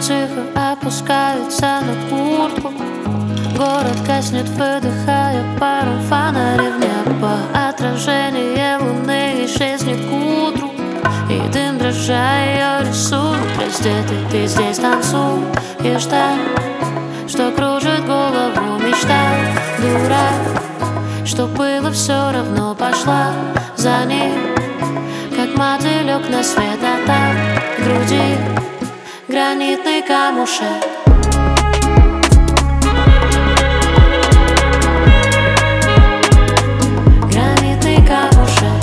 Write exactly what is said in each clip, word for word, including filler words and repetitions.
тихо опускаются на куртку. Город гаснет, выдыхая пару фонарей в небо. Отражение луны исчезнет к утру, и дым дрожа ее рисует. Раздетый ты здесь танцуешь так, что кружит голову мечта. Дурак, что было все равно, пошла за ним, как мотылек на свет, а там в груди гранитный камушек. Гранитный камушек.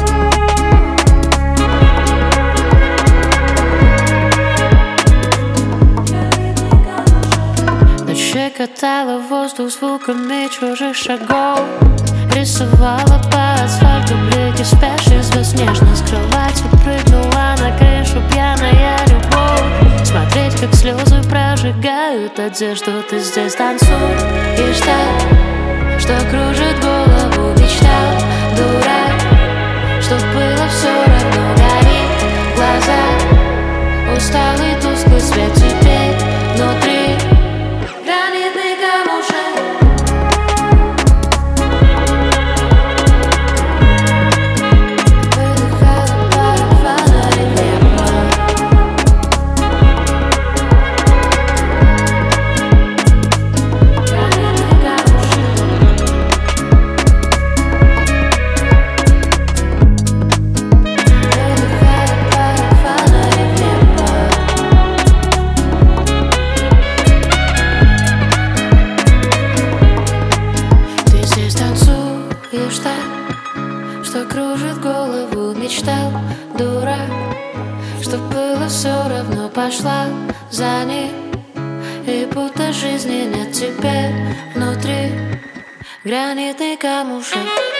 Ночь щекотала воздух звуками чужих шагов, рисовала по асфальту блики спящих звезд. Нежно с кровати прыгнула на крышу пьяная любовь. Смотреть, как слезы прожигают одежду. Ты здесь танцуешь так, что кружит голову мечта. Дурак, что было все равно, горит в глазах. Усталый тусклый свет теперь внутри. Гранитный камушек. Что кружит голову мечта. Дурак, что было все равно, пошла за ним, и будто жизни нет теперь внутри. Гранитный камушек.